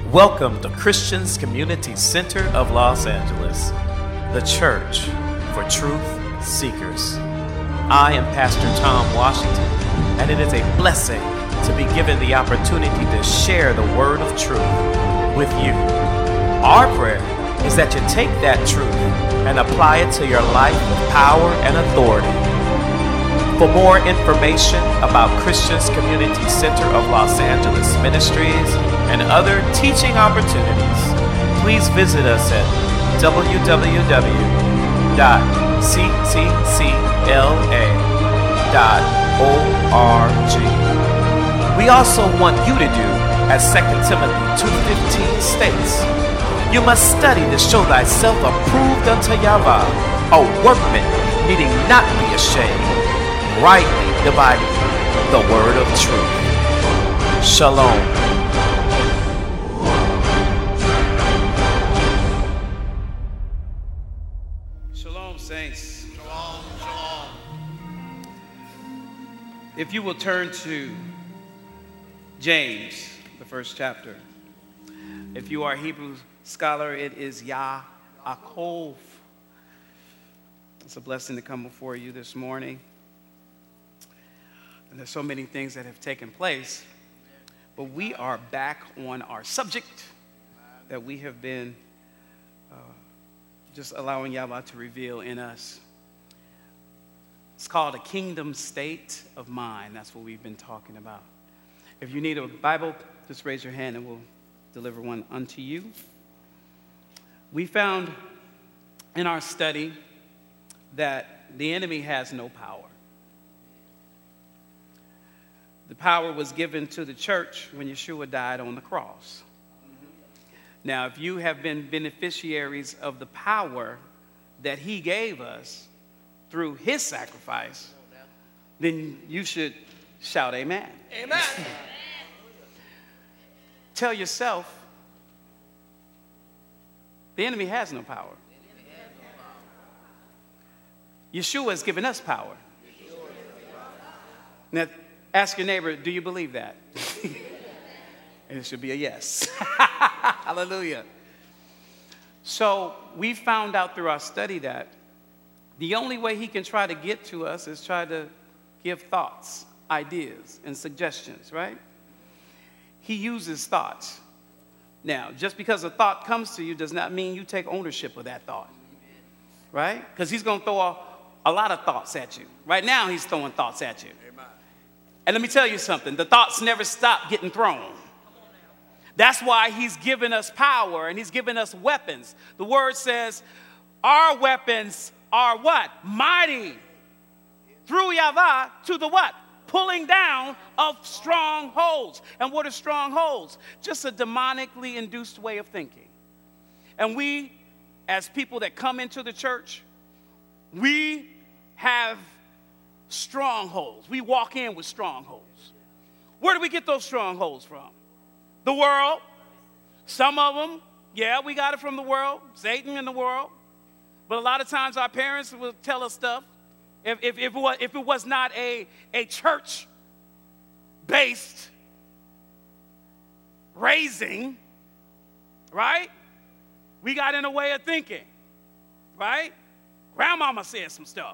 Welcome to Christians Community Center of Los Angeles, the church for truth seekers. I am Pastor Tom Washington, and it is a blessing to be given the opportunity to share the word of truth with you. Our prayer is that you take that truth and apply it to your life with power and authority. For more information about Christians Community Center of Los Angeles Ministries and other teaching opportunities, please visit us at www.cccla.org. We also want you to do as 2 Timothy 2:15 states, "You must study to show thyself approved unto Yahweh, a workman needing not be ashamed, rightly dividing the word of truth." Shalom. Shalom, saints. Shalom, shalom. If you will turn to James, the first chapter. If you are a Hebrew scholar, it is Yaakov. It's a blessing to come before you this morning. And there's so many things that have taken place, but we are back on our subject that we have been just allowing Yahweh to reveal in us. It's called a kingdom state of mind. That's what we've been talking about. If you need a Bible, just raise your hand and we'll deliver one unto you. We found in our study that the enemy has no power. The power was given to the church when Yeshua died on the cross. Now, if you have been beneficiaries of the power that he gave us through his sacrifice, then you should shout amen. Amen. Tell yourself, the enemy has no power. Yeshua has given us power. Now, ask your neighbor, do you believe that? And it should be a yes. Hallelujah. So we found out through our study that the only way he can try to get to us is try to give thoughts, ideas, and suggestions, right? He uses thoughts. Now, just because a thought comes to you does not mean you take ownership of that thought, right? Because he's going to throw a lot of thoughts at you. Right now, he's throwing thoughts at you. Amen. And let me tell you something. The thoughts never stop getting thrown. That's why he's given us power and he's given us weapons. The word says our weapons are what? Mighty. Through Yahweh to the what? Pulling down of strongholds. And what are strongholds? Just a demonically induced way of thinking. And we, as people that come into the church, we have strongholds. We walk in with strongholds. Where do we get those strongholds from? The world. Some of them, yeah, we got it from the world, Satan in the world. But a lot of times our parents will tell us stuff. If it was not a church-based raising, right? We got in a way of thinking, right? Grandmama said some stuff.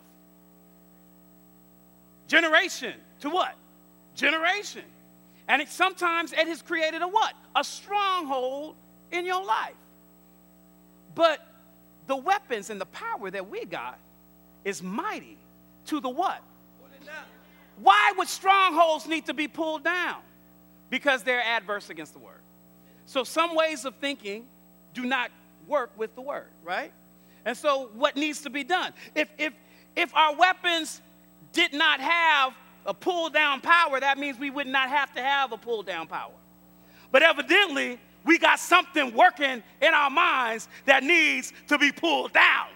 Generation to what? Generation. And sometimes it has created a what? A stronghold in your life. But the weapons and the power that we got is mighty to the what? Why would strongholds need to be pulled down? Because they're adverse against the word. So some ways of thinking do not work with the word, right? And so what needs to be done? If our weapons did not have a pull down power, that means we would not have to have a pull down power. But evidently, we got something working in our minds that needs to be pulled down.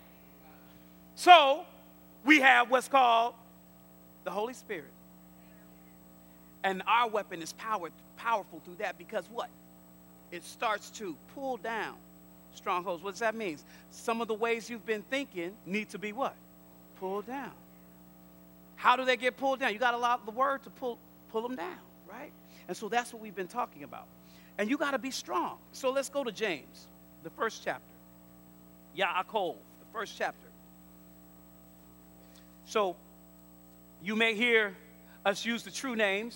So we have what's called the Holy Spirit. And our weapon is powerful through that because what? It starts to pull down strongholds. What does that mean? Some of the ways you've been thinking need to be what? Pulled down. How do they get pulled down? You got to allow the word to pull them down, right? And so that's what we've been talking about. And you got to be strong. So let's go to James, the first chapter. Yaakov, the first chapter. So you may hear us use the true names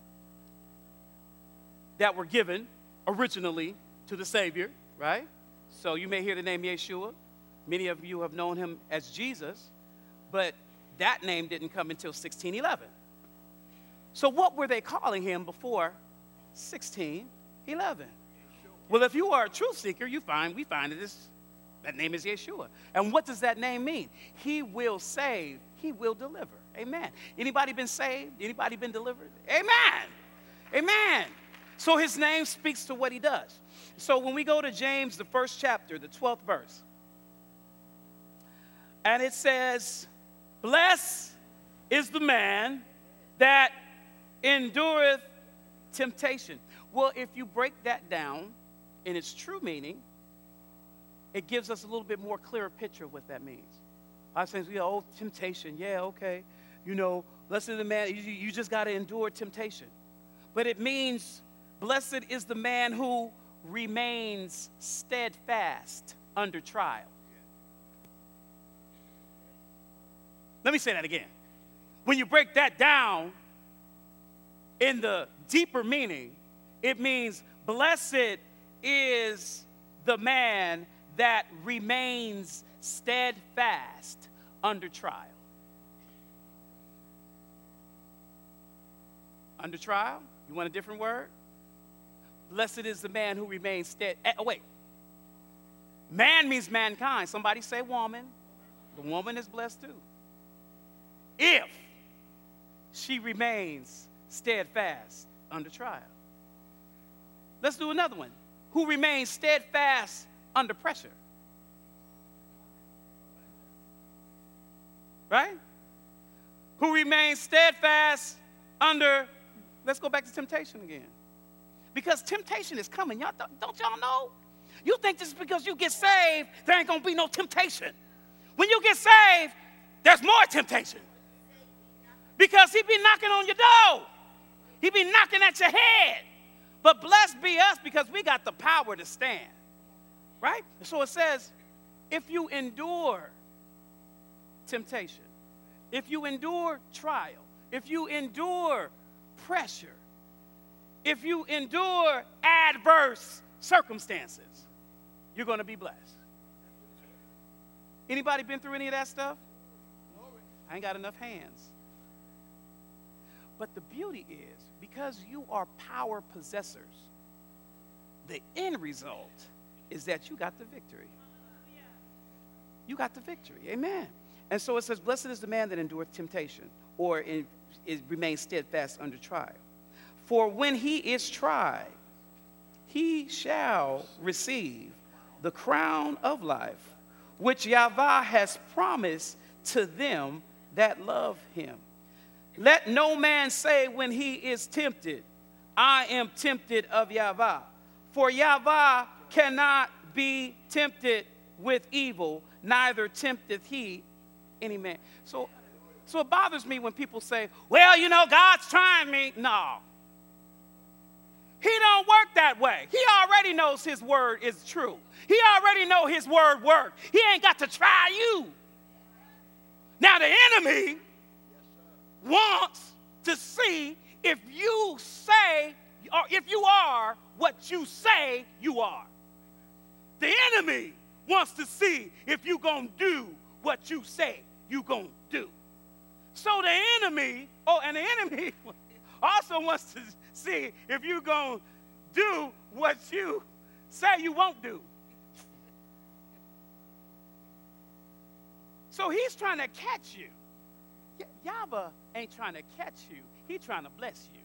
that were given originally to the Savior, right? So you may hear the name Yeshua. Many of you have known him as Jesus, but that name didn't come until 1611. So what were they calling him before 1611? Well, if you are a truth seeker, we find that name is Yeshua. And what does that name mean? He will save. He will deliver. Amen. Anybody been saved? Anybody been delivered? Amen. Amen. So his name speaks to what he does. So when we go to James, the first chapter, the 12th verse, and it says, blessed is the man that endureth temptation. Well, if you break that down in its true meaning, it gives us a little bit more clearer picture of what that means. I was saying, oh, temptation, yeah, okay. Blessed is the man, you just got to endure temptation. But it means, blessed is the man who remains steadfast under trial. Let me say that again. When you break that down in the deeper meaning, it means blessed is the man that remains steadfast under trial. Under trial? You want a different word? Blessed is the man who remains steadfast. Oh, wait. Man means mankind. Somebody say woman. The woman is blessed too. If she remains steadfast under trial. Let's do another one. Who remains steadfast under pressure. Right? Who remains steadfast under, let's go back to temptation again. Because temptation is coming. Y'all, don't y'all know? You think just because you get saved, there ain't going to be no temptation. When you get saved, there's more temptation. Because he be knocking on your door. He be knocking at your head. But blessed be us because we got the power to stand. Right? So it says, if you endure temptation, if you endure trial, if you endure pressure, if you endure adverse circumstances, you're going to be blessed. Anybody been through any of that stuff? I ain't got enough hands. But the beauty is, because you are power possessors, the end result is that you got the victory. You got the victory. Amen. And so it says, blessed is the man that endureth temptation, or remains steadfast under trial. For when he is tried, he shall receive the crown of life, which Yahweh has promised to them that love him. Let no man say when he is tempted, I am tempted of Yahweh. For Yahweh cannot be tempted with evil, neither tempteth he any man. So it bothers me when people say, well, God's trying me. No. He don't work that way. He already knows his word is true. He already knows his word works. He ain't got to try you. Now the enemy wants to see if you say, or if you are what you say you are. The enemy wants to see if you're going to do what you say you're going to do. So the enemy also wants to see if you're going to do what you say you won't do. So he's trying to catch you. Yahweh ain't trying to catch you. He's trying to bless you.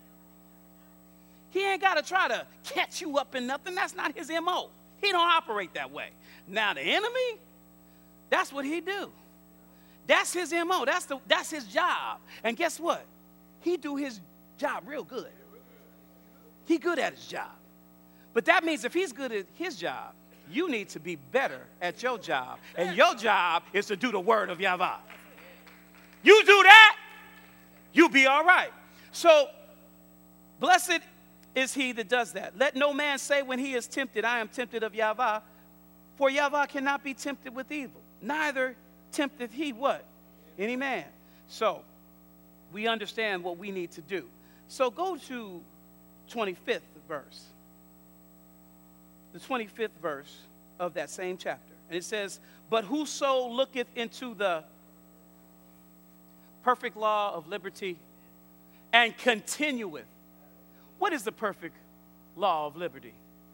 He ain't got to try to catch you up in nothing. That's not his MO. He don't operate that way. Now the enemy, that's what he do. That's his MO. That's his job. And guess what? He do his job real good. He good at his job. But that means if he's good at his job, you need to be better at your job. And your job is to do the word of Yahweh. You do that, you'll be all right. So, blessed is he that does that. Let no man say when he is tempted, I am tempted of Yahweh, for Yahweh cannot be tempted with evil. Neither tempteth he what? Any man. So, we understand what we need to do. So go to 25th verse. The 25th verse of that same chapter. And it says, but whoso looketh into the perfect law of liberty and continueth. What is the perfect law of liberty?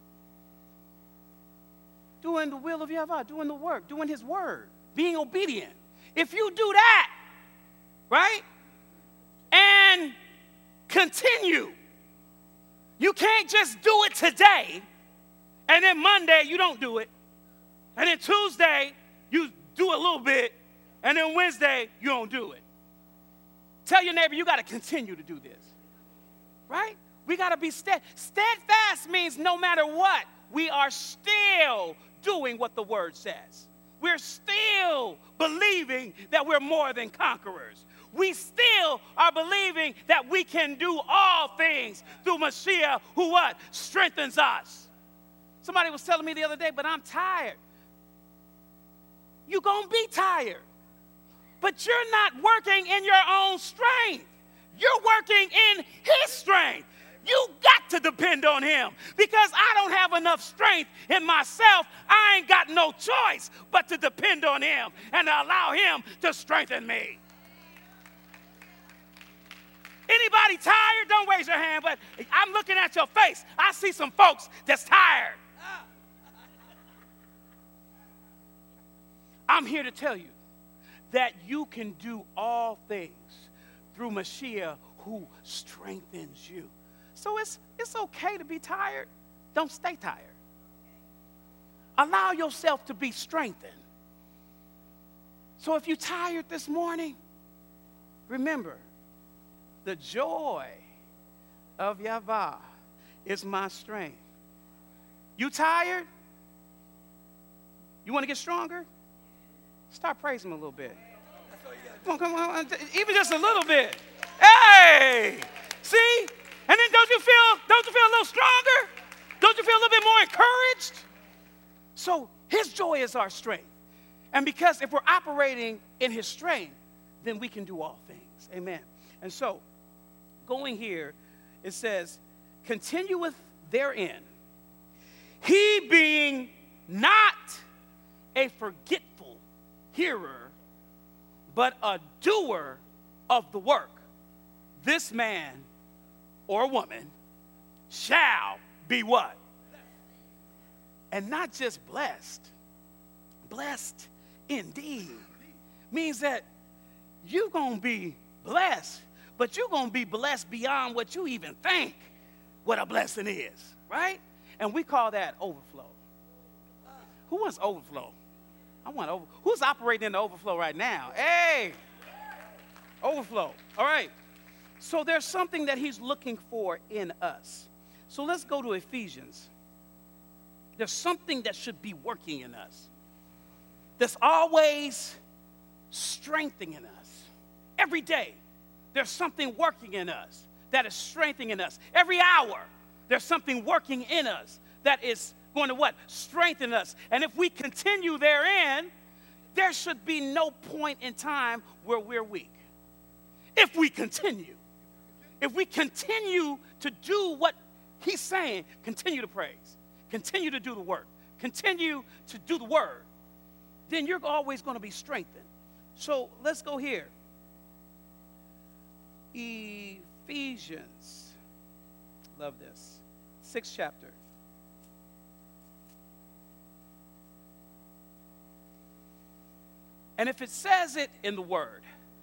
Doing the will of Yahweh, doing the work, doing his word, being obedient. If you do that, right, and continue, you can't just do it today, and then Monday you don't do it, and then Tuesday you do a little bit, and then Wednesday you don't do it. Tell your neighbor you got to continue to do this, right? We got to be steadfast. Means no matter what, we are still doing what the word says. We're still believing that we're more than conquerors. We still are believing that we can do all things through Mashiach, who what? Strengthens us. Somebody was telling me the other day, but I'm tired. You're going to be tired. But you're not working in your own strength. You're working in his strength. You got to depend on him, because I don't have enough strength in myself. I ain't got no choice but to depend on him and to allow him to strengthen me. Anybody tired? Don't raise your hand, but I'm looking at your face. I see some folks that's tired. I'm here to tell you that you can do all things through Mashiach, who strengthens you. So it's okay to be tired. Don't stay tired. Allow yourself to be strengthened. So if you're tired this morning, remember, the joy of Yahweh is my strength. You tired? You want to get stronger? Start praising him a little bit. Come on, even just a little bit. Hey, see? And then don't you feel a little stronger? Don't you feel a little bit more encouraged? So his joy is our strength. And because if we're operating in his strength, then we can do all things. Amen. And so, going here, it says, continueth therein, he being not a forgetful hearer, but a doer of the work. This man or woman shall be what? And not just blessed. Blessed indeed. Means that you're going to be blessed, but you're going to be blessed beyond what you even think what a blessing is, right? And we call that overflow. Who wants overflow? I want overflow. Who's operating in the overflow right now? Hey, overflow. All right. So there's something that he's looking for in us. So let's go to Ephesians. There's something that should be working in us. That's always strengthening us. Every day, there's something working in us that is strengthening us. Every hour, there's something working in us that is going to what? Strengthen us. And if we continue therein, there should be no point in time where we're weak. If we continue to do what he's saying, continue to praise, continue to do the work, continue to do the word, then you're always going to be strengthened. So let's go here. Ephesians, love this, 6th chapter. And if it says it in the word,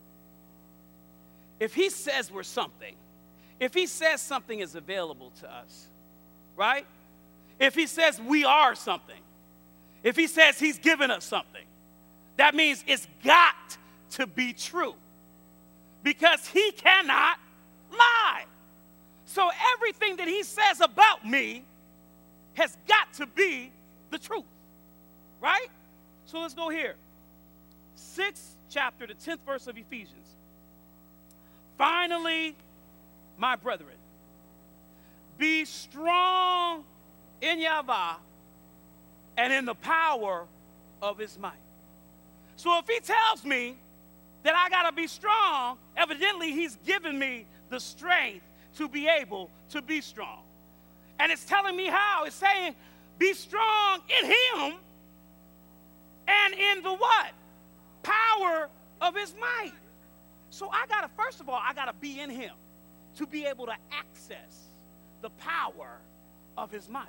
if he says we're something, if he says something is available to us, right? If he says we are something, if he says he's given us something, that means it's got to be true, because he cannot lie. So everything that he says about me has got to be the truth, right? So let's go here. 6th chapter, the 10th verse of Ephesians. Finally, my brethren, be strong in Yahweh and in the power of his might. So if he tells me that I got to be strong, evidently he's given me the strength to be able to be strong. And it's telling me how. It's saying, be strong in him and in the what? Power of his might. So first of all, I got to be in him to be able to access the power of his might.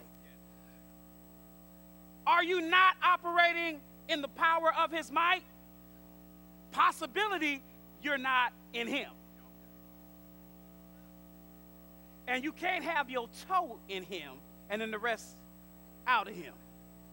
Are you not operating in the power of his might? Possibility, you're not in him. And you can't have your toe in him and then the rest out of him.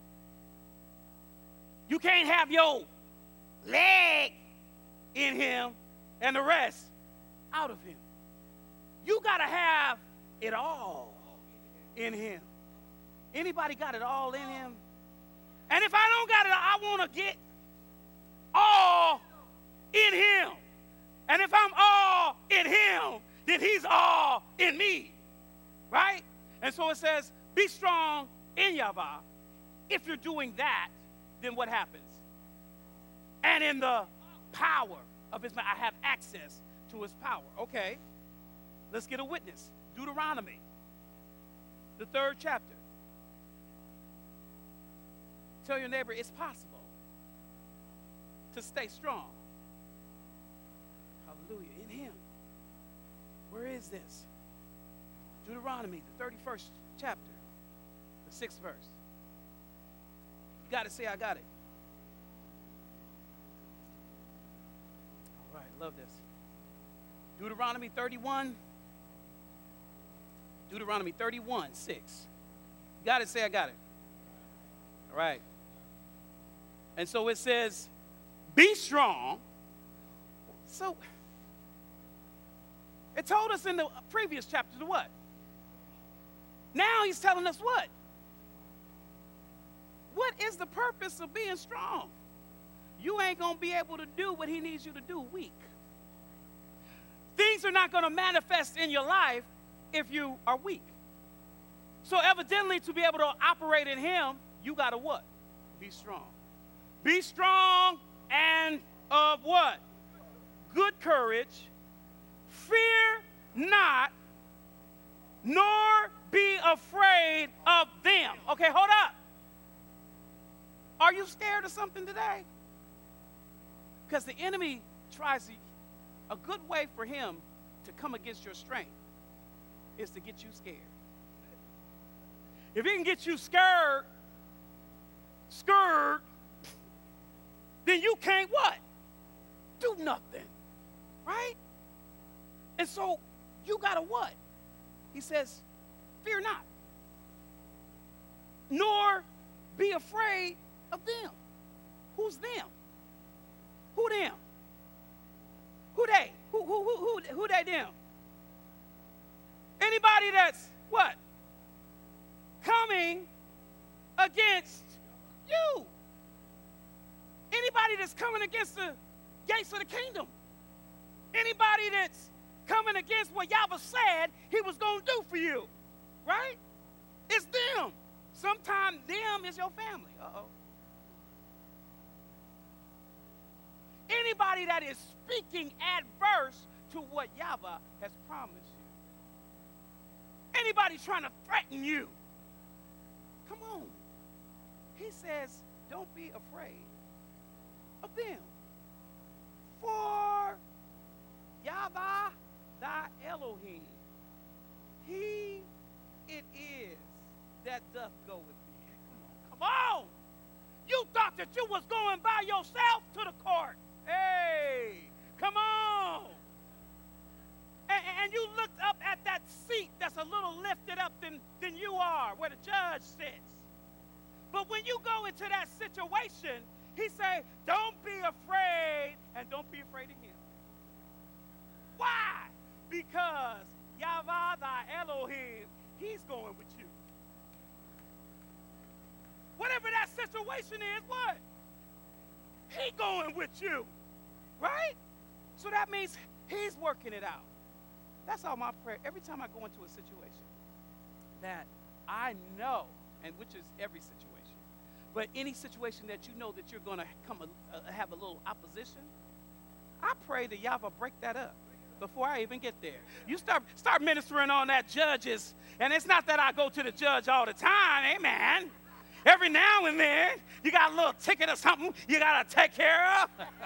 You can't have your leg in him and the rest out of him. You got to have it all in him. Anybody got it all in him? And if I don't got it, I want to get all in him. And if I'm all in him, then he's all in me. Right? And so it says, be strong in Yahweh. If you're doing that, then what happens? And in the power of his might, I have access to his power. Okay, let's get a witness. Deuteronomy, the 3rd chapter. Tell your neighbor it's possible to stay strong. Hallelujah. In him. Where is this? Deuteronomy, the 31st chapter, the 6th verse. You got to say, I got it. All right, love this. Deuteronomy 31. Deuteronomy 31, 6. You got to say, I got it. All right. And so it says, be strong. So it told us in the previous chapter to what? Now he's telling us what? What is the purpose of being strong? You ain't going to be able to do what he needs you to do weak. Things are not going to manifest in your life if you are weak. So evidently, to be able to operate in him, you got to what? Be strong. Be strong and of what? Good courage. Fear not, nor be afraid of them. Okay, hold up. Are you scared of something today? Because the enemy tries to, a good way for him to come against your strength is to get you scared. If he can get you scared, then you can't what? Do nothing. Right? And so you got to what? He says, fear not, nor be afraid of them. Who's them? Who them? Who they? Who they them? Anybody that's what? Coming against you. Anybody that's coming against the gates of the kingdom. Anybody that's coming against what Yahweh said he was going to do for you. Right? It's them. Sometimes them is your family. Uh-oh. Anybody that is speaking adverse to what Yahweh has promised you. Anybody trying to threaten you. Come on. He says, don't be afraid of them. For Yahweh thy Elohim, he it is that doth go with thee. Come on. You thought that you was going by yourself to the court. Hey, come on. And you looked up at that seat that's a little lifted up than you are, where the judge sits. But when you go into that situation, he say, don't be afraid, and don't be afraid of him. Why? Because Yahweh thy Elohim, he's going with you. Whatever that situation is, what? He going with you. Right? So that means he's working it out. That's all my prayer. Every time I go into a situation, that I know, and which is every situation, but any situation that you know that you're going to have a little opposition, I pray that Yahweh break that up before I even get there. You start ministering on that judges, and it's not that I go to the judge all the time, amen. Every now and then, you got a little ticket or something you got to take care of.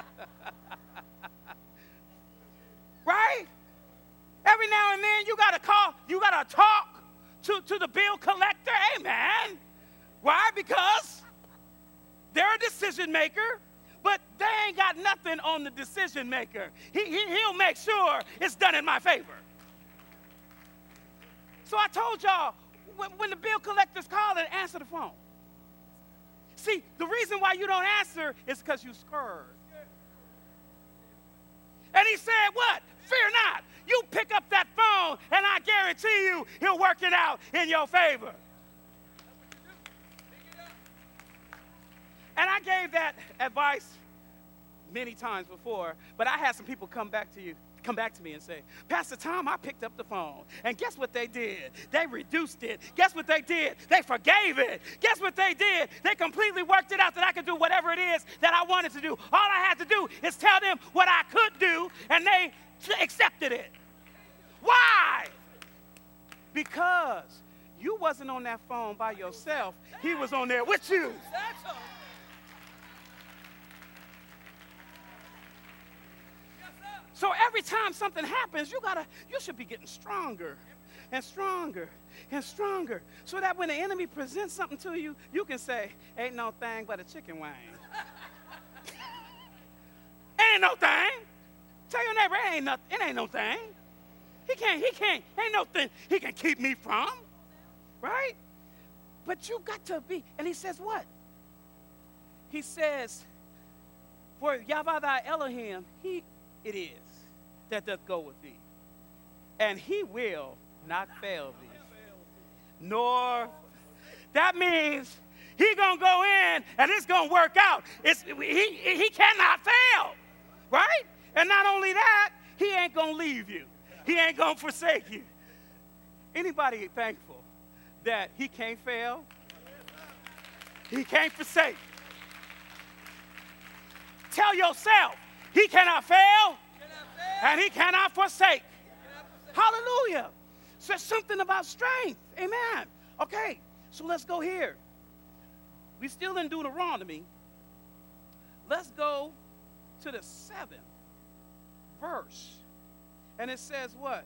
Right? Every now and then, you got to talk to the bill collector, amen. Why? Because they're a decision maker, but they ain't got nothing on the decision maker. He'll make sure it's done in my favor. So I told y'all, when the bill collector's calling, answer the phone. See, the reason why you don't answer is because you're scared. And he said, what? Fear not. You pick up that phone, and I guarantee you he'll work it out in your favor. And I gave that advice many times before, but I had some people come back to me and say, Pastor Tom, I picked up the phone, and guess what they did? They reduced it. Guess what they did? They forgave it. Guess what they did? They completely worked it out that I could do whatever it is that I wanted to do. All I had to do is tell them what I could do, and they accepted it. Why? Because you wasn't on that phone by yourself. He was on there with you. So every time something happens, you should be getting stronger and stronger and stronger, so that when the enemy presents something to you, you can say, ain't no thing but a chicken wing. Ain't no thing. Tell your neighbor, it ain't no thing. He can't, ain't no thing he can keep me from, right? But you got to be, and he says what? He says, for Yahweh thy Elohim, it is that doth go with thee, and he will not fail thee. Nor, that means he gonna go in and it's gonna work out. He cannot fail, right? And not only that, he ain't gonna leave you. He ain't gonna forsake you. Anybody thankful that he can't fail? He can't forsake. Tell yourself, he cannot fail, and he cannot forsake. Hallelujah. So there's something about strength. Amen. Okay, so let's go here. We still in Deuteronomy. Let's go to the 7th verse. And it says what?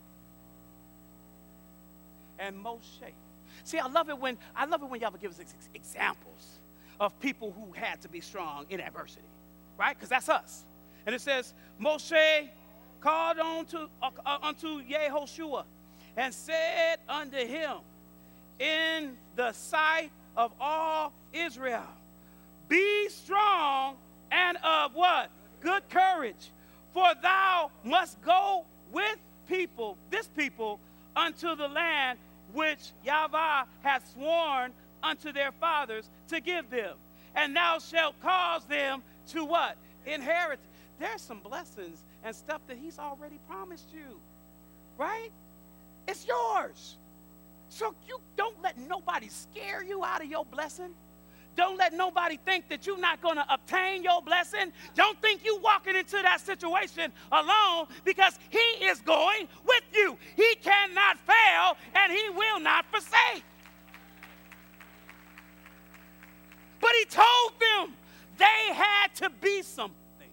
And Moshe. See, I love it when y'all give us examples of people who had to be strong in adversity, right? Because that's us. And it says, Moshe called unto Yehoshua and said unto him in the sight of all Israel, be strong and of what? Good courage, for thou must go with this people, unto the land which Yahweh hath sworn unto their fathers to give them. And thou shalt cause them to what? Inherit. There's some blessings and stuff that he's already promised you, right? It's yours. So you don't let nobody scare you out of your blessing. Don't let nobody think that you're not going to obtain your blessing. Don't think you walking into that situation alone, because he is going with you. He cannot fail, and he will not forsake. But he told them they had to be something.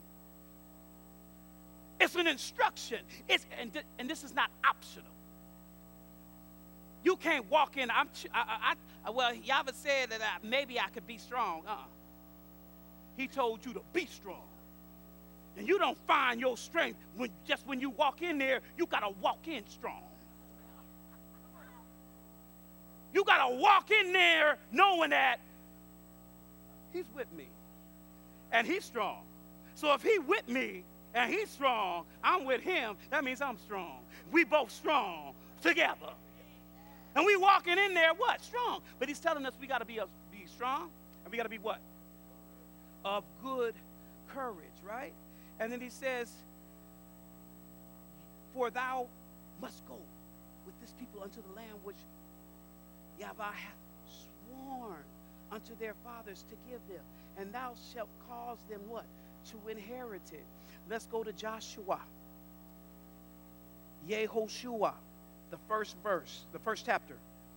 It's an instruction. And this is not optional. You can't walk in. Well, Yahweh said that maybe I could be strong. He told you to be strong. And you don't find your strength when you walk in there. You got to walk in strong. You got to walk in there knowing that he's with me and he's strong. So if he with me and he's strong, I'm with him, that means I'm strong. We both strong together. And we walking in there, what? Strong. But he's telling us we got to be strong, and we got to be what? Of good courage, right? And then he says, for thou must go with this people unto the land which Yahweh hath sworn unto their fathers to give them, and thou shalt cause them what? To inherit it. Let's go to Joshua. Yehoshua, the first verse, the first chapter.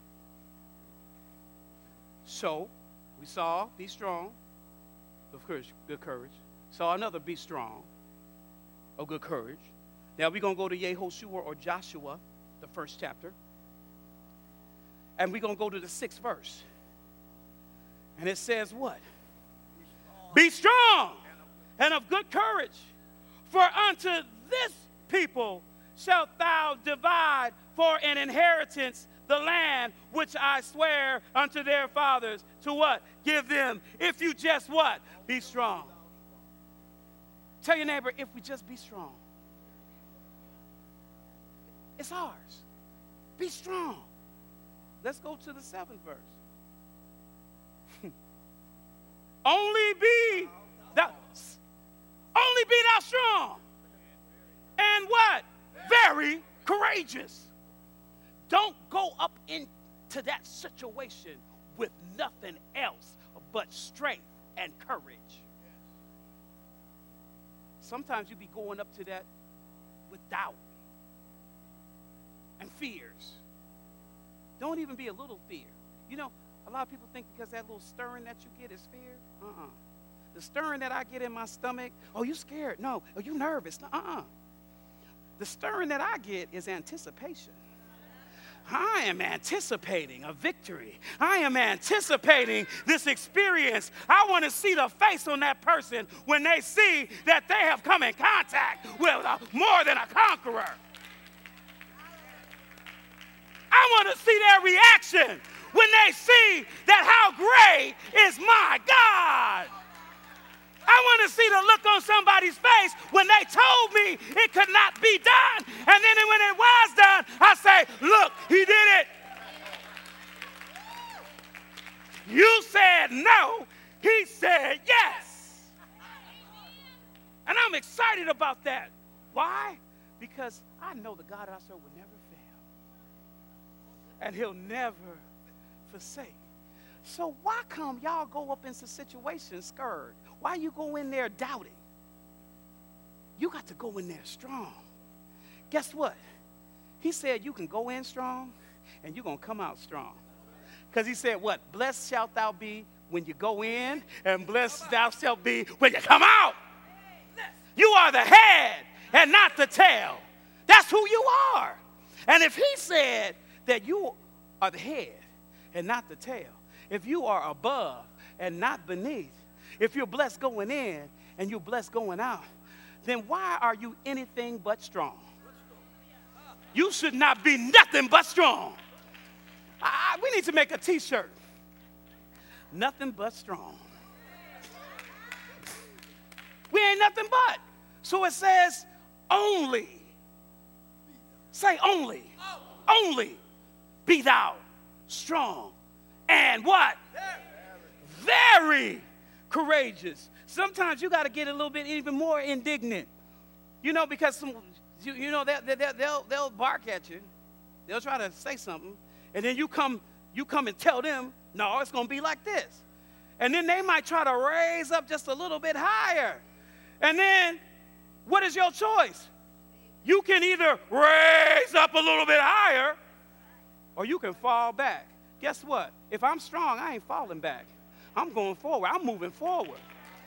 So, we saw, be strong, of courage, good courage. Saw another, be strong, of good courage. Now we're going to go to Yehoshua or Joshua, the first chapter. And we're going to go to the 6th verse. And it says what? Be strong and of good courage, for unto this people shalt thou divide for an inheritance the land which I swear unto their fathers to what? Give them. If you just what? Be strong. Tell your neighbor, if we just be strong. It's ours. Be strong. Let's go to the 7th verse. Only be thou strong. And what? Very courageous. Don't go up into that situation with nothing else but strength and courage. Sometimes you be going up to that with doubt and fears. Don't even be a little fear. You know, a lot of people think because that little stirring that you get is fear. The stirring that I get in my stomach, oh, you scared? No. Oh, you nervous? No. The stirring that I get is anticipation. I am anticipating a victory. I am anticipating this experience. I want to see the face on that person when they see that they have come in contact with more than a conqueror. I want to see their reaction when they see that how great is my God. I want to see the look on somebody's face when they told me it could not be done. And then when it was done, I say, look, he did it. You said no, he said yes. And I'm excited about that. Why? Because I know the God I serve will never fail. And he'll never forsake. So why come y'all go up into situations scared? Why you go in there doubting? You got to go in there strong. Guess what? He said you can go in strong and you're going to come out strong. Because he said what? Blessed shalt thou be when you go in, and blessed thou shalt be when you come out. You are the head and not the tail. That's who you are. And if he said that you are the head and not the tail, if you are above and not beneath, if you're blessed going in and you're blessed going out, then why are you anything but strong? You should not be nothing but strong. We need to make a t-shirt. Nothing but strong. We ain't nothing but. So it says only. Say only. Only be thou strong. And what? Very courageous. Sometimes you got to get a little bit even more indignant. You know, because they'll bark at you. They'll try to say something. And then you come and tell them, no, it's going to be like this. And then they might try to raise up just a little bit higher. And then what is your choice? You can either raise up a little bit higher or you can fall back. Guess what? If I'm strong, I ain't falling back. I'm going forward. I'm moving forward.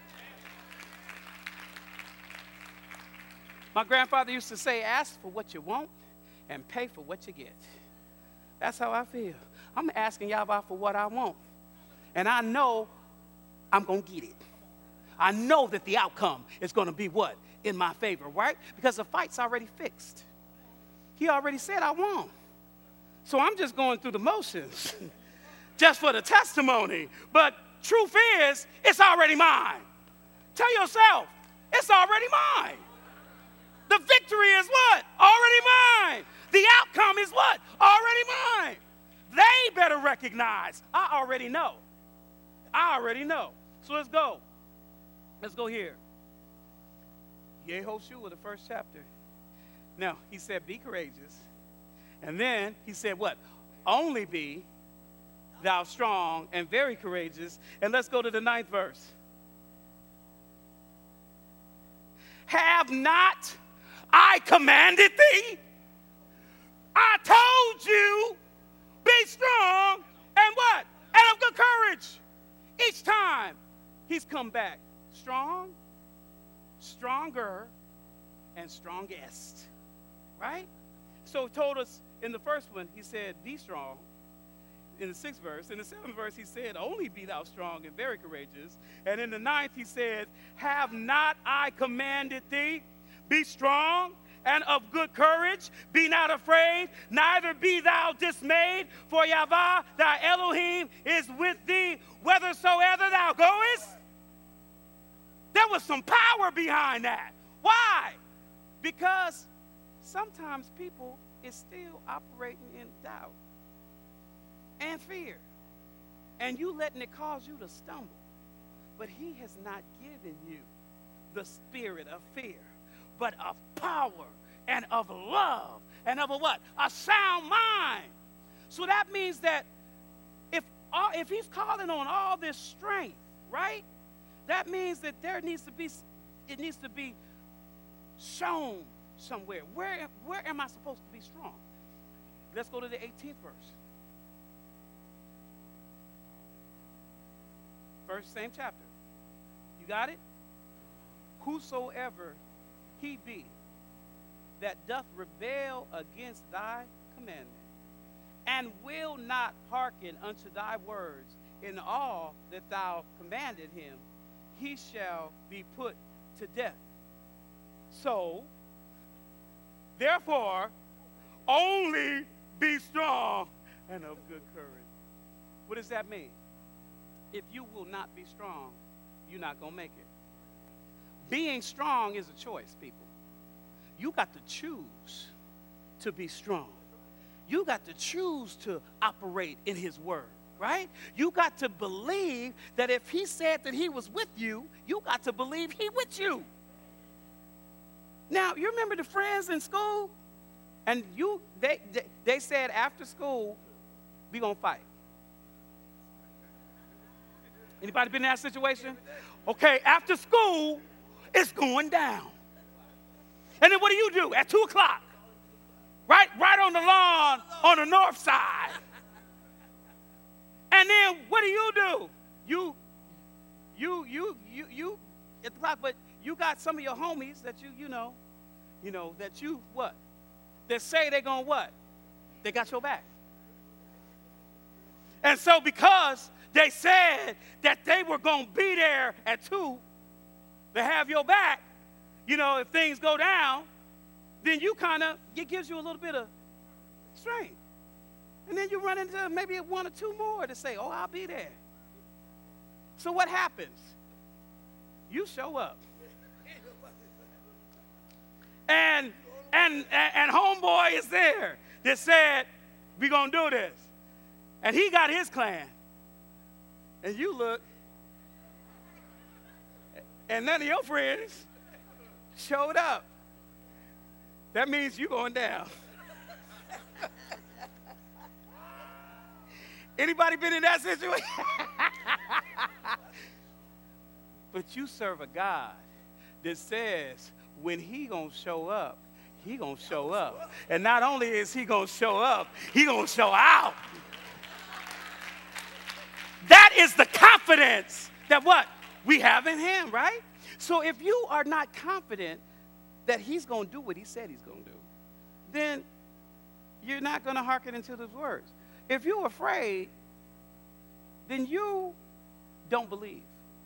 My grandfather used to say, ask for what you want and pay for what you get. That's how I feel. I'm asking Yahweh for what I want. And I know I'm going to get it. I know that the outcome is going to be what? In my favor, right? Because the fight's already fixed. He already said I won. So I'm just going through the motions just for the testimony. But truth is, it's already mine. Tell yourself, it's already mine. The victory is what? Already mine. The outcome is what? Already mine. They better recognize, I already know. I already know. So let's go. Let's go here. Yehoshua, the first chapter. Now, he said, be courageous. And then he said what? Only be thou strong and very courageous. And let's go to the 9th verse. Have not I commanded thee? I told you, be strong and what? And of good courage. Each time he's come back strong, stronger, and strongest. Right? So he told us in the first one, he said, be strong. In the 6th verse. In the 7th verse, he said, only be thou strong and very courageous. And in the 9th, he said, have not I commanded thee? Be strong and of good courage. Be not afraid, neither be thou dismayed. For Yahweh, thy Elohim, is with thee whithersoever thou goest. There was some power behind that. Why? Because sometimes people is still operating in doubt and fear, and you letting it cause you to stumble. But he has not given you the spirit of fear, but of power and of love and of a what? A sound mind. So that means that if he's calling on all this strength, right? That means that it needs to be shown somewhere. Where am I supposed to be strong? Let's go to the 18th verse. Same chapter. You got it? Whosoever he be that doth rebel against thy commandment, and will not hearken unto thy words in all that thou commanded him, he shall be put to death. So, therefore, only be strong and of good courage. What does that mean? If you will not be strong, you're not going to make it. Being strong is a choice, people. You got to choose to be strong. You got to choose to operate in his word, right? You got to believe that if he said that he was with you, you got to believe he with you. Now, you remember the friends in school? And they said after school, we going to fight. Anybody been in that situation? Okay, after school, it's going down. And then what do? At 2 o'clock, right on the lawn on the north side. And then what do? You at the clock, but you got some of your homies that you know, that you what? That say they're going to what? They got your back. And so because they said that they were going to be there at 2 to have your back, if things go down, then it gives you a little bit of strength. And then you run into maybe 1 or 2 more to say, oh, I'll be there. So what happens? You show up. And homeboy is there that said, we're going to do this. And he got his clan. And you look, and none of your friends showed up. That means you're going down. Anybody been in that situation? But you serve a God that says when he going to show up, he going to show up. And not only is he going to show up, he going to show out. That is the confidence that what? We have in him, right? So if you are not confident that he's going to do what he said he's going to do, then you're not going to hearken into his words. If you're afraid, then you don't believe.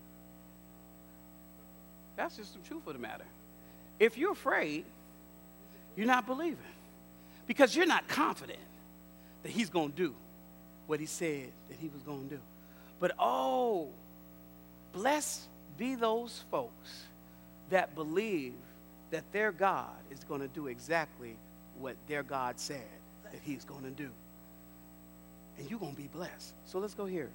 That's just the truth of the matter. If you're afraid, you're not believing because you're not confident that he's going to do what he said that he was going to do. But blessed be those folks that believe that their God is going to do exactly what their God said that he's going to do. And you're going to be blessed. So let's go here.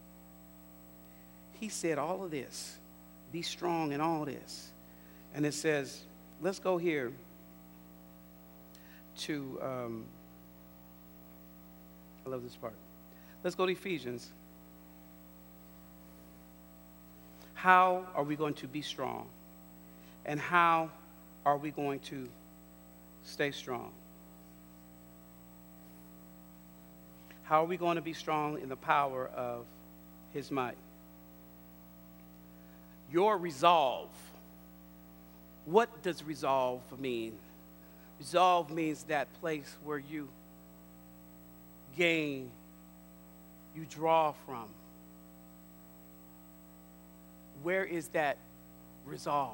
He said all of this. Be strong in all this. And it says, let's go here to, I love this part. Let's go to Ephesians. How are we going to be strong? And how are we going to stay strong? How are we going to be strong in the power of his might? Your resolve. What does resolve mean? Resolve means that place where you gain, you draw from. Where is that resolve?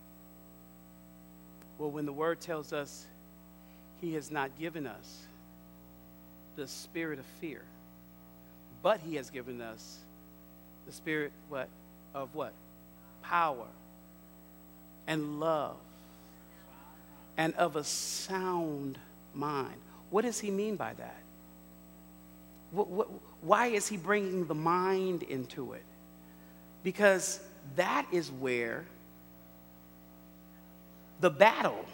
Well, when the word tells us he has not given us the spirit of fear, but he has given us the spirit of what? Power and love and of a sound mind. What does he mean by that? Why is he bringing the mind into it? Because that is where the battle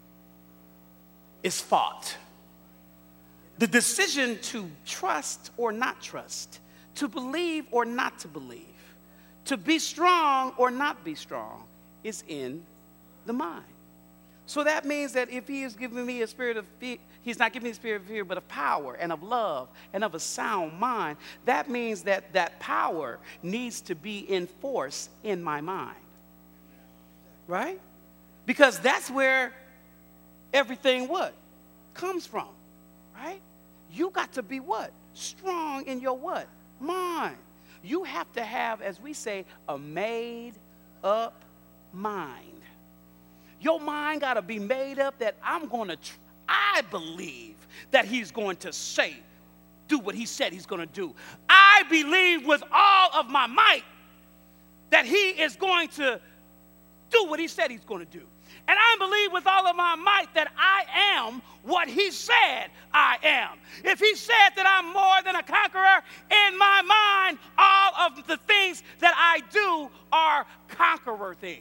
is fought. The decision to trust or not trust, to believe or not to believe, to be strong or not be strong is in the mind. So that means that if he is giving me a spirit of fear, he's not giving me a spirit of fear, but of power and of love and of a sound mind. That means that that power needs to be in force in my mind. Right? Because that's where everything what? Comes from. Right? You got to be what? Strong in your what? Mind. You have to have, as we say, a made up mind. Your mind got to be made up that I believe that he's going to do what he said he's going to do. I believe with all of my might that he is going to do what he said he's going to do. And I believe with all of my might that I am what he said I am. If he said that I'm more than a conqueror, in my mind, all of the things that I do are conqueror things.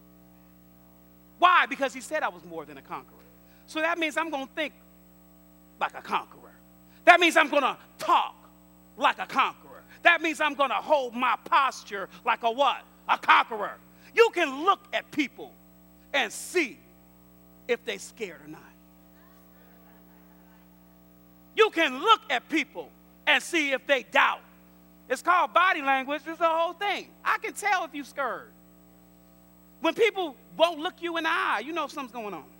Why? Because he said I was more than a conqueror. So that means I'm going to think like a conqueror. That means I'm going to talk like a conqueror. That means I'm going to hold my posture like a what? A conqueror. You can look at people and see if they're scared or not. You can look at people and see if they doubt. It's called body language. It's the whole thing. I can tell if you're scared. When people won't look you in the eye, you know something's going on.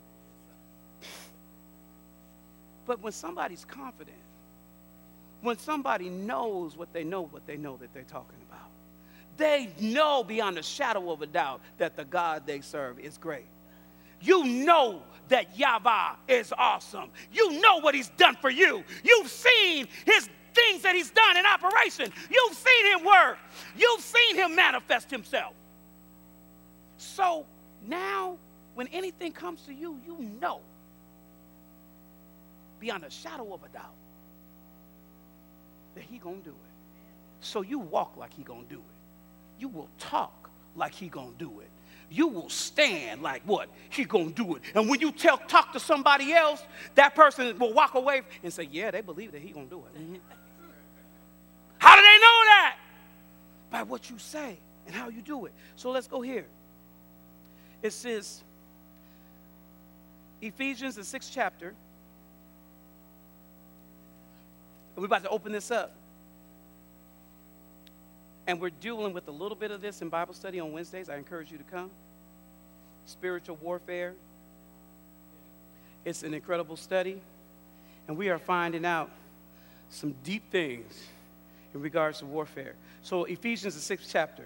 But when somebody's confident, when somebody knows what they know that they're talking about, they know beyond a shadow of a doubt that the God they serve is great. You know that Yahweh is awesome. You know what he's done for you. You've seen his things that he's done in operation. You've seen him work. You've seen him manifest himself. So now when anything comes to you, you know beyond a shadow of a doubt that he gonna do it. So you walk like he gonna do it. You will talk like he gonna do it. You will stand like what? He gonna do it. And when you talk to somebody else, that person will walk away and say, yeah, they believe that he gonna do it. Mm-hmm. How do they know that? By what you say and how you do it. So let's go here. It says, Ephesians, the 6th chapter. We're about to open this up. And we're dealing with a little bit of this in Bible study on Wednesdays. I encourage you to come. Spiritual warfare. It's an incredible study. And we are finding out some deep things in regards to warfare. So Ephesians, the 6th chapter.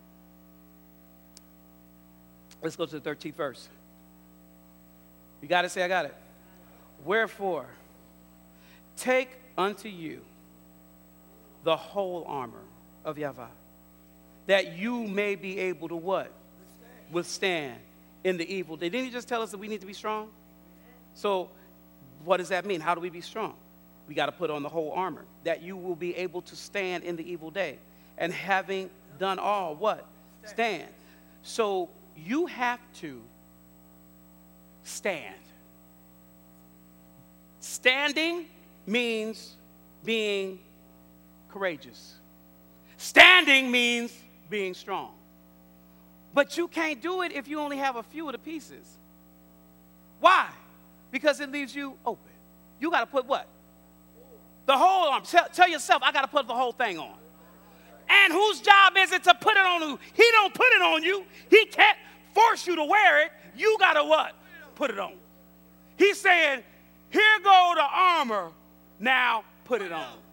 Let's go to the 13th verse. You got it? Say, I got it. Wherefore, take unto you the whole armor of Yahweh, that you may be able to what? Withstand in the evil day. Didn't he just tell us that we need to be strong? So what does that mean? How do we be strong? We got to put on the whole armor, that you will be able to stand in the evil day. And having done all, what? Stand. So you have to stand. Standing means being courageous. Standing means being strong. But you can't do it if you only have a few of the pieces. Why? Because it leaves you open. You got to put what? The whole arm. Tell yourself, I got to put the whole thing on. And whose job is it to put it on you? He don't put it on you. He can't force you to wear it. You got to what? Put it on. He's saying, here go the armor. Now put it on.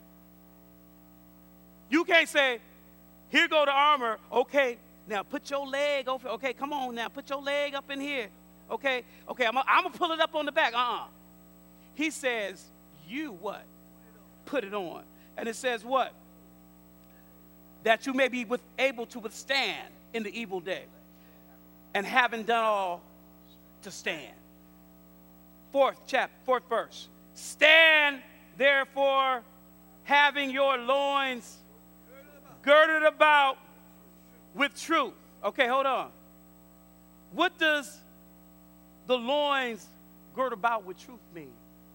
You can't say, here go the armor. Okay, now put your leg over. Okay, come on now. Put your leg up in here. Okay, I'm going to pull it up on the back. He says, you what? Put it on. And it says what? That you may be able to withstand in the evil day. And having done all to stand. Fourth verse. Stand therefore, having your loins girded about with truth. Okay, hold on. What does the loins girded about with truth mean?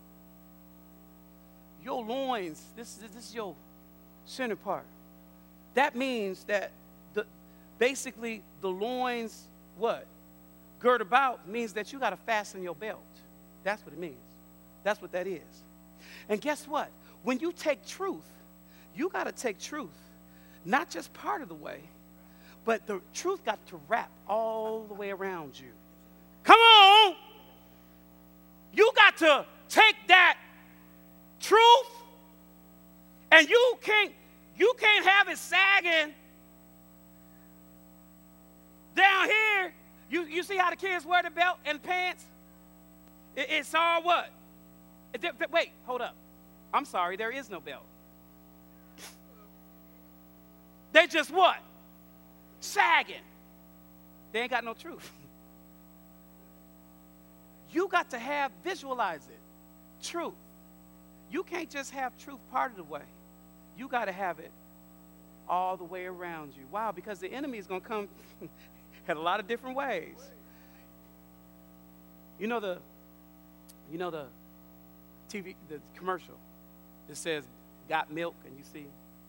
Your loins, this is your center part. That means that basically the loins, what? Gird about means that you got to fasten your belt. That's what it means. That's what that is. And guess what? When you take truth, you got to take truth, not just part of the way, but the truth got to wrap all the way around you. Come on! You got to take that truth, and you can't have it sagging down here. You see how the kids wear the belt and pants? It's all what? Wait, hold up. I'm sorry, there is no belt. They just what? Sagging. They ain't got no truth. You got to visualize it. Truth. You can't just have truth part of the way. You got to have it all the way around you. Why? Because the enemy is going to come in a lot of different ways. You know the TV, the commercial that says, got milk, and you see,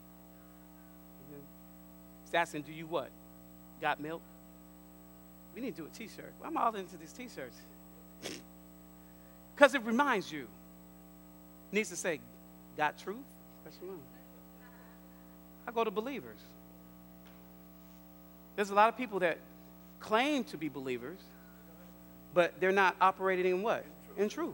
it's asking, do you what? Got milk? We need to do a t-shirt. I'm all into these t-shirts. Because it reminds you. It needs to say, got truth? Question mark. I go to believers. There's a lot of people that claim to be believers, but they're not operating in what? In truth.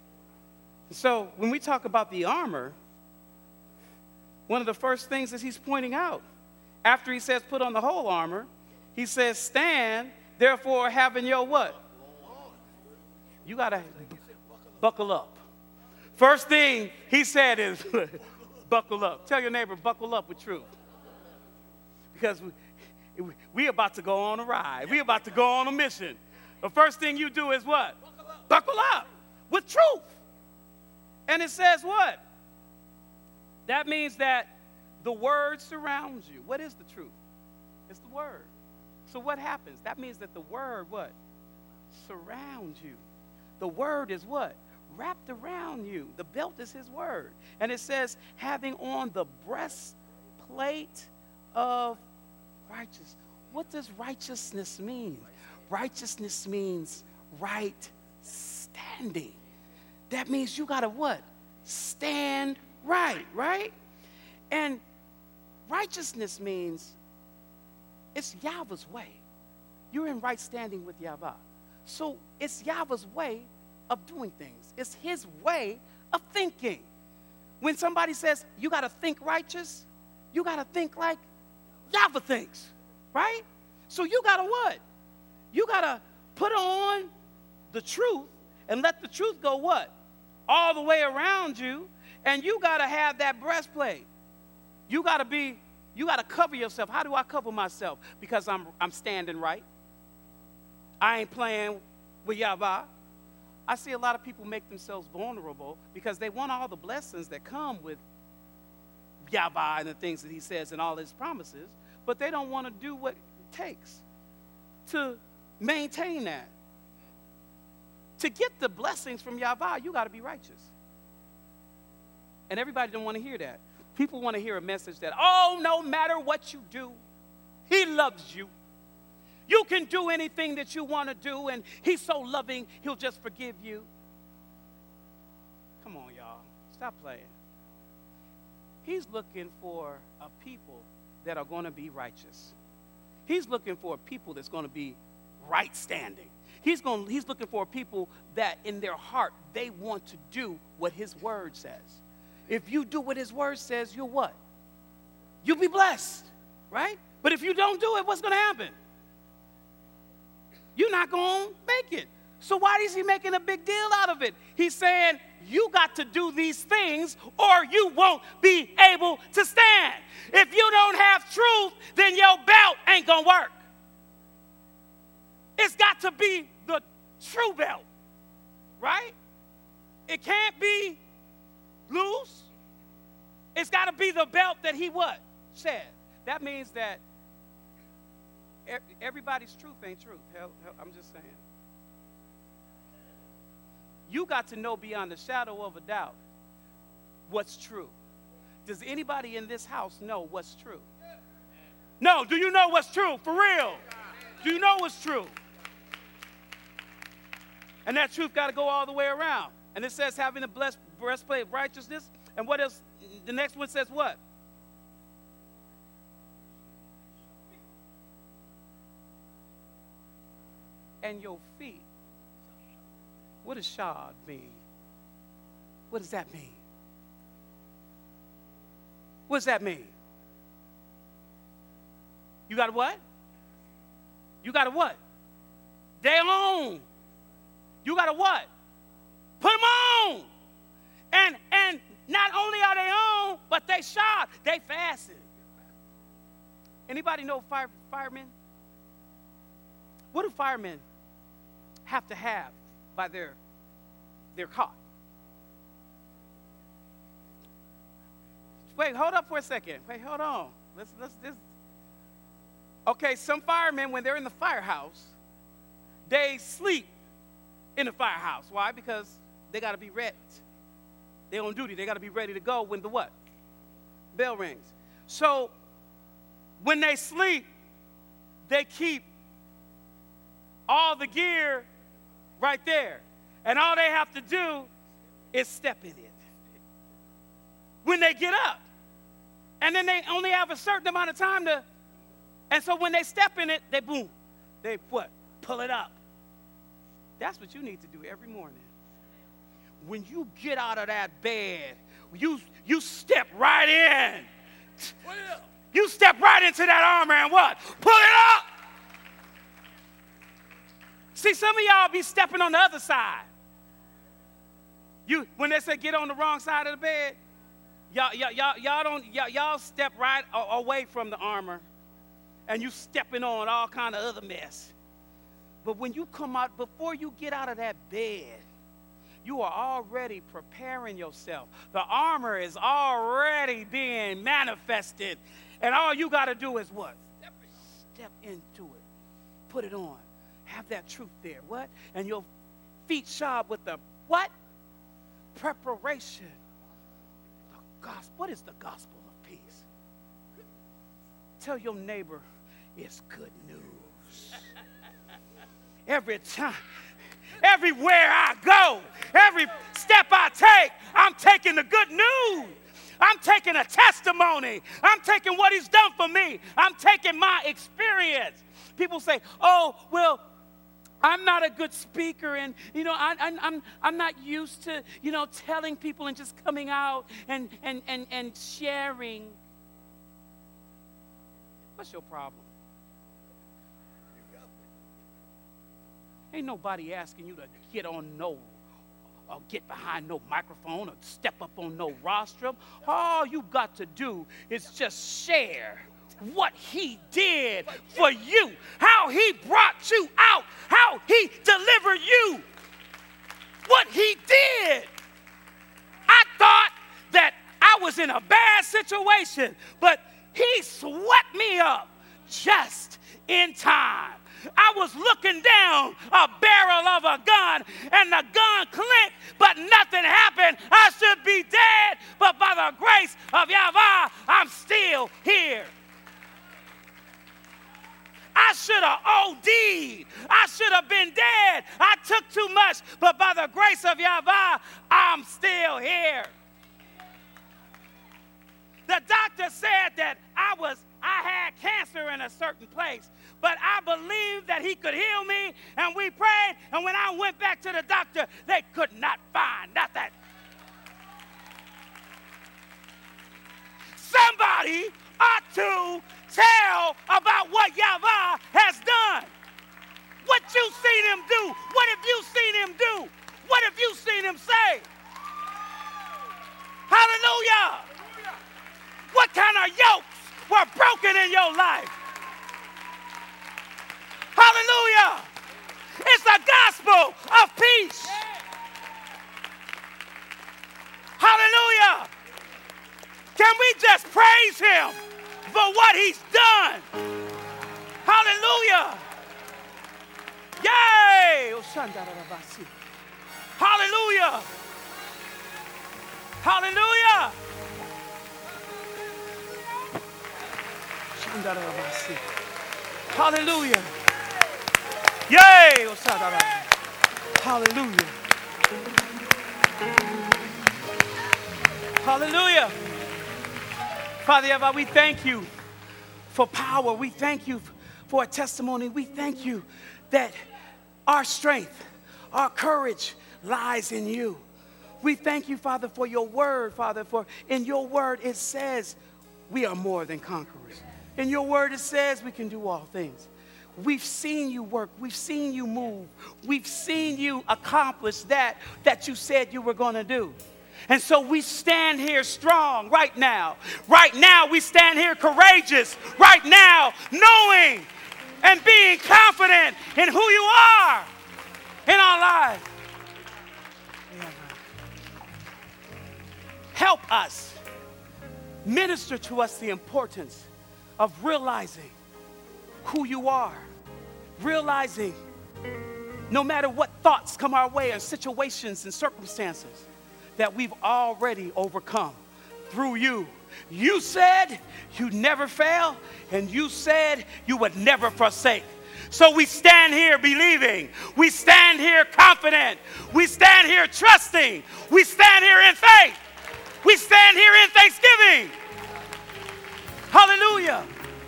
So when we talk about the armor, one of the first things that he's pointing out, after he says put on the whole armor, he says stand, therefore having your what? You got to buckle up. First thing he said is buckle up. Tell your neighbor, buckle up with truth. Because we about to go on a ride. We about to go on a mission. The first thing you do is what? Buckle up with truth. And it says what? That means that the word surrounds you. What is the truth? It's the word. So what happens? That means that the word, what? Surrounds you. The word is what? Wrapped around you. The belt is his word. And it says, having on the breastplate of righteousness. What does righteousness mean? Righteousness means right standing. That means you got to what? Stand right, right? And righteousness means it's Yahweh's way. You're in right standing with Yahweh. So it's Yahweh's way of doing things. It's his way of thinking. When somebody says you got to think righteous, you got to think like Yahweh thinks, right? So you got to what? You got to put on the truth and let the truth go what? All the way around you, and you got to have that breastplate. You got to cover yourself. How do I cover myself? Because I'm standing right. I ain't playing with Yahweh. I see a lot of people make themselves vulnerable because they want all the blessings that come with Yahweh and the things that he says and all his promises, but they don't want to do what it takes to maintain that. To get the blessings from Yahweh, you got to be righteous. And everybody don't want to hear that. People want to hear a message that, oh, no matter what you do, he loves you. You can do anything that you want to do, and he's so loving, he'll just forgive you. Come on, y'all. Stop playing. He's looking for a people that are going to be righteous. He's looking for a people that's going to be right standing. He's looking for people that in their heart, they want to do what his word says. If you do what his word says, you'll what? You'll be blessed, right? But if you don't do it, what's going to happen? You're not going to make it. So why is he making a big deal out of it? He's saying, you got to do these things or you won't be able to stand. If you don't have truth, then your belt ain't going to work. It's got to be the true belt, right? It can't be loose. It's got to be the belt that he what? Said. That means that everybody's truth ain't truth. Hell, I'm just saying. You got to know beyond the shadow of a doubt what's true. Does anybody in this house know what's true? No, do you know what's true? For real. Do you know what's true? And that truth got to go all the way around. And it says having the blessed breastplate of righteousness. And what else? The next one says what? And your feet. What does shod mean? What does that mean? What does that mean? You got to what? You got to what? They on. You got to what? Put them on. And not only are they on, but they shod. They fastened. Anybody know firemen? What do firemen have to have by their car? Wait, hold up for a second. Wait, hold on. Let's this. Okay, some firemen, when they're in the firehouse, they sleep in the firehouse. Why? Because they got to be ready. They're on duty. They got to be ready to go when the what? Bell rings. So when they sleep, they keep all the gear right there. And all they have to do is step in it. When they get up. And then they only have a certain amount of time to, and so when they step in it, they boom. They what? Pull it up. That's what you need to do every morning. When you get out of that bed, you step right in. You step right into that armor and what? Pull it up. See, some of y'all be stepping on the other side. When they say get on the wrong side of the bed, y'all step right away from the armor, and you stepping on all kind of other mess. But when you come out, before you get out of that bed, you are already preparing yourself. The armor is already being manifested, and all you got to do is what? Step into it. Put it on. Have that truth there. What? And your feet shod with the what? Preparation. The gospel. What is the gospel of peace? Tell your neighbor it's good news. Every time, everywhere I go, every step I take, I'm taking the good news. I'm taking a testimony. I'm taking what he's done for me. I'm taking my experience. People say, oh, well, I'm not a good speaker, and, I'm not used to, telling people and just coming out and sharing. What's your problem? Ain't nobody asking you to get on or get behind no microphone or step up on no rostrum. All you got to do is just share what he did for you, how he brought you out, how he delivered you, what he did. I thought that I was in a bad situation, but he swept me up just in time. I was looking down a barrel of a gun, and the gun clicked, but nothing happened. I should be dead, but by the grace of Yahweh, I'm still here. I should have OD'd. I should have been dead. I took too much, but by the grace of Yahweh, I'm still here. The doctor said that I had cancer in a certain place, but I believed that he could heal me, and we prayed, and when I went back to the doctor, they could not find nothing. Somebody ought to tell about what Yahweh has done. What you seen him do? What have you seen him do? What have you seen him say? Hallelujah. What kind of yokes were broken in your life? Hallelujah. It's the gospel of peace. Hallelujah. Can we just praise him for what he's done? Hallelujah. Yay. Hallelujah. Hallelujah. Hallelujah. Yay. Hallelujah. Hallelujah. Father Yahweh, we thank you for power. We thank you for a testimony. We thank you that our strength, our courage lies in you. We thank you, Father, for your word, Father, for in your word it says we are more than conquerors. In your word it says we can do all things. We've seen you work. We've seen you move. We've seen you accomplish that you said you were going to do. And so we stand here strong right now. Right now we stand here courageous. Right now knowing and being confident in who you are in our lives. Help us. Minister to us the importance of realizing who you are. Realizing no matter what thoughts come our way and situations and circumstances, that we've already overcome through you. You said you'd never fail, and you said you would never forsake. So we stand here believing. We stand here confident. We stand here trusting. We stand here in faith. We stand here in thanksgiving. Hallelujah.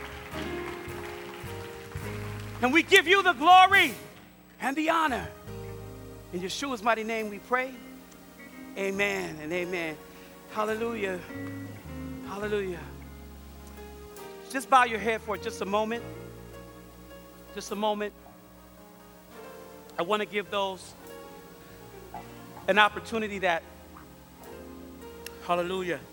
And we give you the glory and the honor. In Yeshua's mighty name we pray. Amen and amen. Hallelujah. Hallelujah. Just bow your head for just a moment. Just a moment. I want to give those an opportunity that, hallelujah,